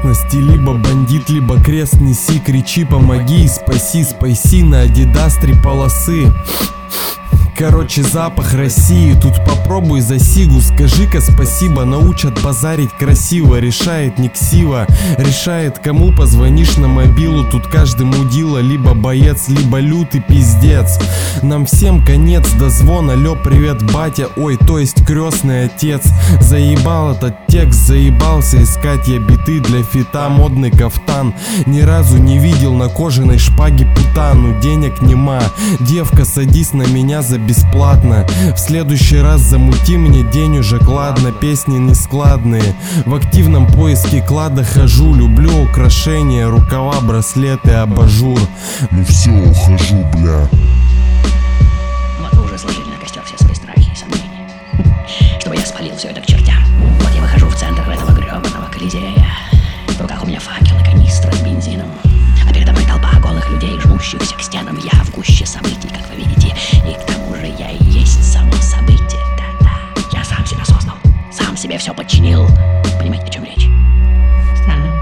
местности. Либо бандит, либо крест неси, кричи, помоги и спаси. Спайси на Адидас 3 полосы. Короче, запах России. Тут попробуй за сигу, скажи-ка спасибо. Научат базарить красиво. Решает не ксива, решает, кому позвонишь на мобилу. Тут каждый мудила, либо боец, либо лютый пиздец. Нам всем конец до звона. Алло, привет, батя, ой, то есть крестный отец. Заебал этот текст, заебался искать я биты для фита. Модный кафтан, ни разу не видел на кожаной шпаге путану. Денег нема, девка, садись на меня за бесплатно. В следующий раз замути мне денежек, ладно. Песни нескладные, в активном поиске клада хожу. Люблю украшения, рукава, браслеты, абажур. Ну все, ухожу, бля. Вот вы уже сложили на костер все свои страхи и сомнения, чтобы я спалил все это к чертям. Вот я выхожу в центр этого гребаного колизея. В руках у меня факел и канистра с бензином, а передо мной толпа голых людей, жмущихся к стенам. Я в гуще событий, как вы видите, и к тому же я и есть само событие. Да-да, я сам себя создал, сам себе все подчинил. Понимаете, о чем речь? Странно.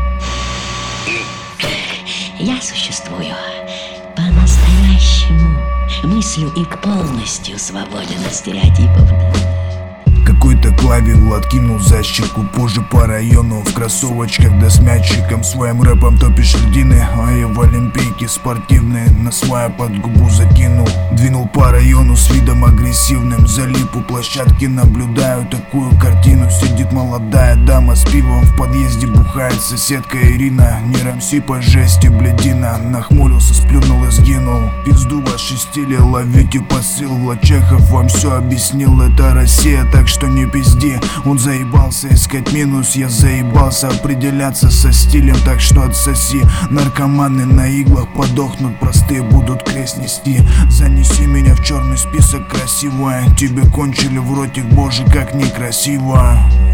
Я существую по-настоящему, мыслю и полностью свободен от стереотипов. Какой-то клаве Влад кинул за щеку. Позже по району в кроссовочках да с мячиком. Своим рэпом топишь льдины, а я в олимпийке спортивные на свая под губу закинул. Двинул по району с видом агрессивным. Залип у площадки, наблюдаю такую картину. Сидит молодая дама с пивом в подъезде, бухает соседка Ирина. Не рамси по жести, блядина. Нахмурился, сплюнул и сгинул. Пизду ваши стили, ловите посыл. Влад Чехов вам все объяснил. Это Россия, так что не пизди. Он заебался искать минус, я заебался определяться со стилем, так что отсоси. Наркоманы на иглах подохнут, простые будут крест нести. Занеси меня в черный список, красивая. Тебе кончили в ротик, боже, как некрасиво.